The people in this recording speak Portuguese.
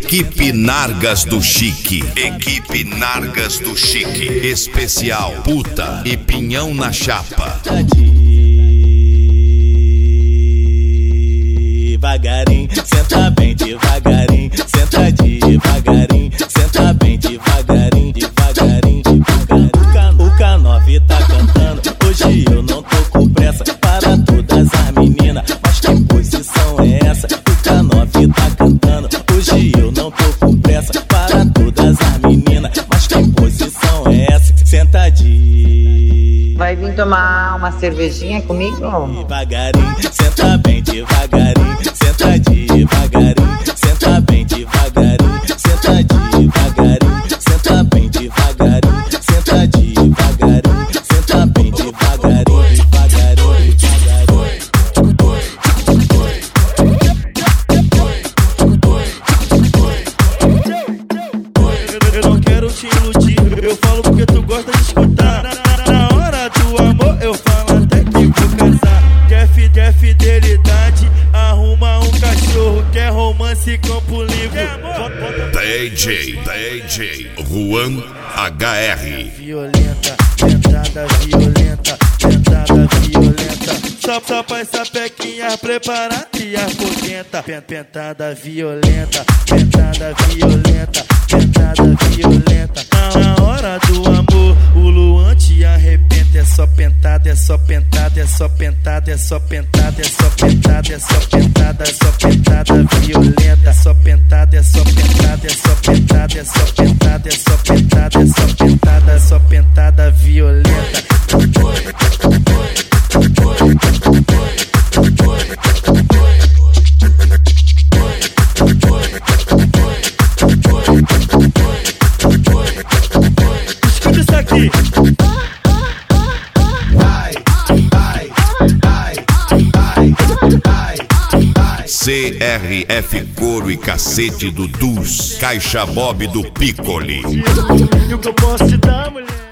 Equipe Nargas do Chique. Equipe Nargas do Chique. Especial puta e pinhão na chapa. Devagarinho, senta bem devagarinho, senta devagarinho, senta bem devagarinho, devagarinho, devagarinho. O K9 tá cantando, hoje eu não tô com pressa. Para todas as meninas, mas que posição é essa? O K9 tá cantando, hoje eu não tô com pressa. Para todas as meninas, mas que posição é essa? Sentadinho. Vai vir tomar uma cervejinha comigo? Devagarinho, senta bem devagarinho, senta devagarinho, senta bem devagarinho, senta devagarinho, senta bem devagarinho, senta devagarinho, senta bem devagarinho, devagarinho, devagarinho. Eu não quero te iludir, eu falo porque tu gosta de escutar. Na hora do amor eu falo até que vou casar. Quer fidelidade, arruma um cachorro. Quer romance, campo livre. DJ Juan HR. Violenta, tentada violenta, tentada violenta. Só pra essa pequinha preparada e apoquenta. Pentada violenta, pentada violenta, pentada violenta. Na hora do amor, o Luan te arrebenta. É só pentada, é só pentada, é só pentada, é só pentada, é só pentada, é só pentada, é só pentada violenta. É só pentada, é só pentada, é só pentada, é só pentada, é só pentada, é só pentada, é só pentada violenta. Escuta isso aqui. CRF Couro e Cacete do Dus. Caixa Bob do Piccoli. E o que eu posso te dar, mulher?